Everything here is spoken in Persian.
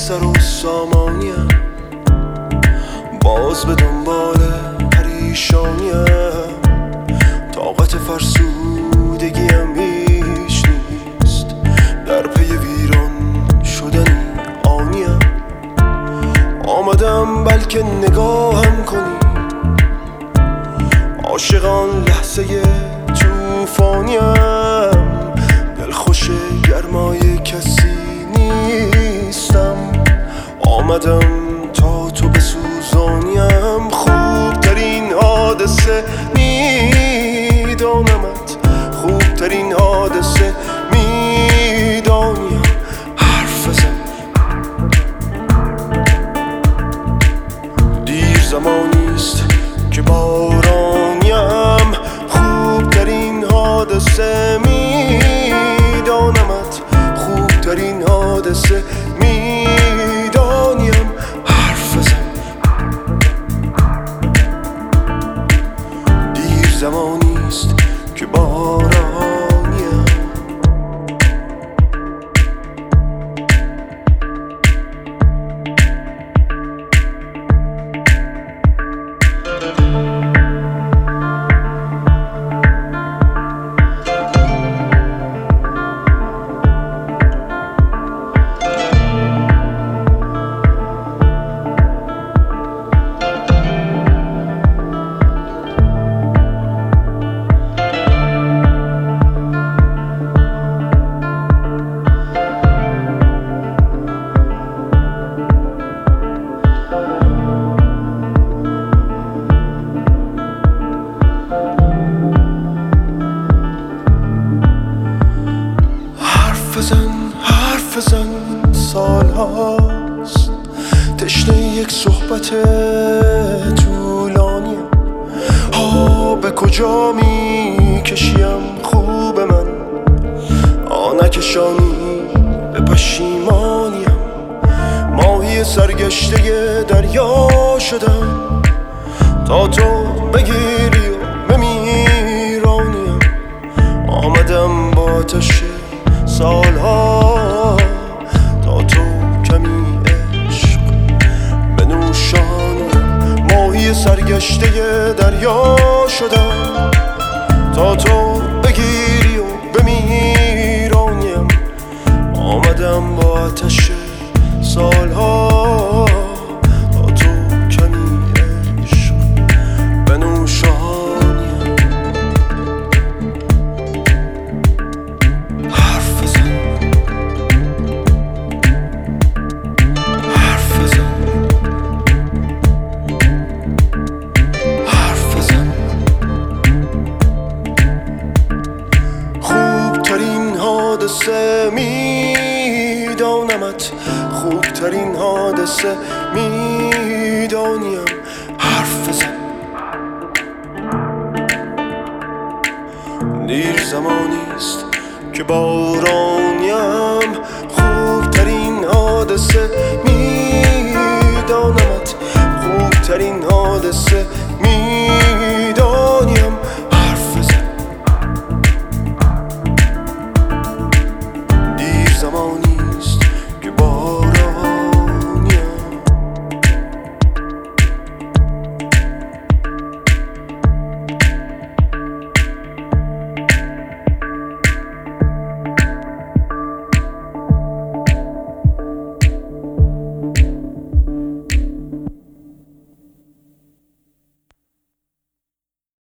سر و سامانیم، باز به دنبال پریشانیم. طاقت فرسودگیم هیچ نیست، در پی ویران شدن آنیم. آمدم بلکه نگاهم کنی، عاشقان لحظه توفانیم. دلخوش گرمای کسی نیستم، آمدم تا تو بسوزانیم. خوبترین حادثه میدانمت، خوبترین حادثه میدانیم. حرف بزن، دیر زمانیست که بارانیم. خوبترین حادثه میدانمت، خوبترین حادثه میدانیم. حرف بزن، دیر زمانیست که بارانیم. حرف بزن، سال هاست تشنه یک صحبت طولانیم. به کجا می کشیم خوب من، نکشانی به پشیمانیم. ماهی سرگشته دریا شدم تا تو بگیری و بمیرانیم. آمدم با آتش سالها تا تو کمی عشق بنوشانیم. ماهی سرگشته دریا شدم تا تو بگیری و بمیرانیم. آمدم با آتش سالها تا تو کمی عشق بنوشانیم. حرف بزن، حرف بزن، حرف بزن. خوبترین حادثه میدانمت، خوبترین حادثه میدانیم. حرف بزن، دیر زمانیست که بارانیم. خوبترین حادثه